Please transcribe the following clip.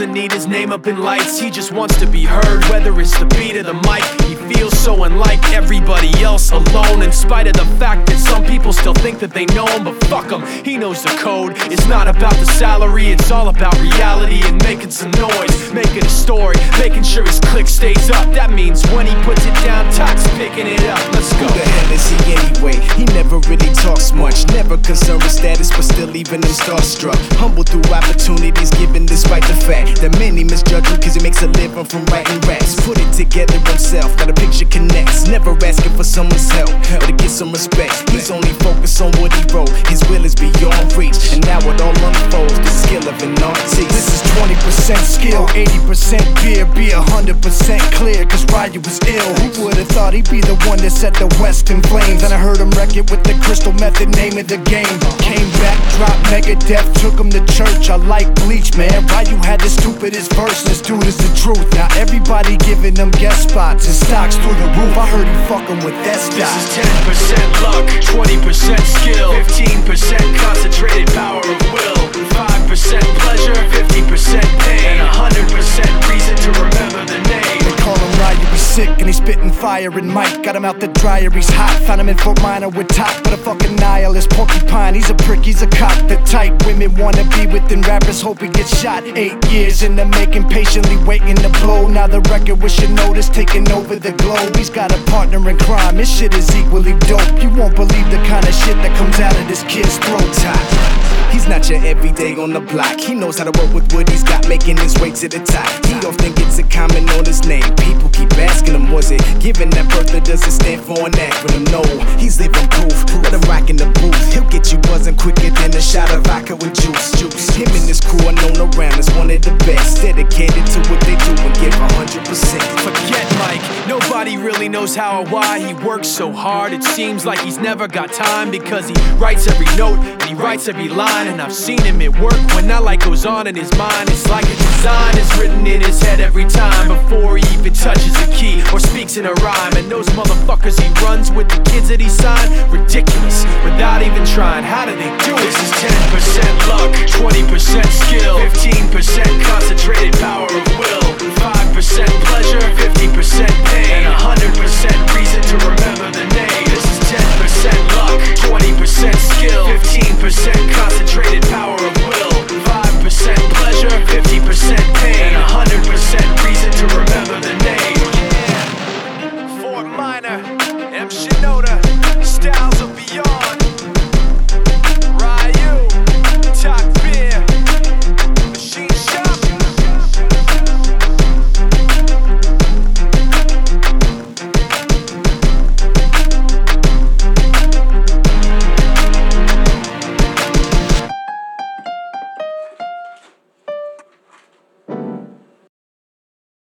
doesn't need his name up in lights. He just wants to be heard, whether it's the beat of the mic. He feels so unlike everybody else, alone, in spite of the fact that some people still think that they know him. But fuck him, he knows the code. It's not about the salary, it's all about reality and making some noise, making a story, making sure his click stays up. That means when he puts it down, Toc's picking it up. Let's go. Who the hell is he anyway? He never really talks much, never concerned with status, but still leaving him starstruck. Humble through opportunities, given despite the fact that many misjudge him cause he makes a living from writing raps. Put it together himself, got a picture connects, never asking for someone's help or to get some respect. He's only focused on what he wrote, his will is beyond reach, and now it all unfolds, the skill of an artist. This is 20% skill, 80% fear, be 100% clear, cause Ryu was ill. Who would've thought he'd be the one that set the West in flames? And I heard him wreck it with the Crystal Method, name of the game. Came back, dropped Megadeth, took him to church. I like Bleach, man. Ryu had the stupidest verse, this dude is the truth. Now everybody giving them guest spots and stocks through the roof. I heard he fucking with that stock. This is 10% luck, 20% skill, 15% concentrated power of will, 5% pleasure, 50% pain, and 100% reason to remember the name. They call him Ryu, he's sick and he's spitting fire. And Mike got him out the dryer, he's hot. Found him in Fort Minor with Top, but a fucking nihilist. Porcupine, he's a prick, he's a cop. The type women wanna be within rappers, hope he gets shot. 8 years in the making, patiently waiting to blow. Now the record with Shinoda's taking over the globe. He's got a partner in crime, his shit is equally dope. You won't believe the kind of shit that comes out of this kid's throat. He's not your everyday on the block. He knows how to work with what he's got, making his way to the top. He often gets a comment on his name. People keep asking him, was it given that birth or does it stand for an acronym? No, he's living proof. Let him rock in the booth. He'll get you buzzing quicker than a shot of vodka with juice. Him and his crew are known around as one of the best, dedicated to what they do and give 100%. Forget Mike, nobody really knows how or why he works so hard. It seems like he's never got time, because he writes every note and he writes every line. And I've seen him at work when that light goes on in his mind. It's like a design is written in his head every time, before he even touches a key or speaks in a rhyme. And those motherfuckers he runs with, the kids that he signed, ridiculous, without even trying. How do they do it? This is 10% luck, 20% skill, 15% concentrated power of will, 5% pleasure, 50% pain, and 100% reason to remember the name. This is 10% luck, 20% skill, 15% concentrated power of will, 5% pleasure, 50% pain, and 100% reason to remember the name. Yeah. Fort Minor, M. Shinoda, Styles of Beyond.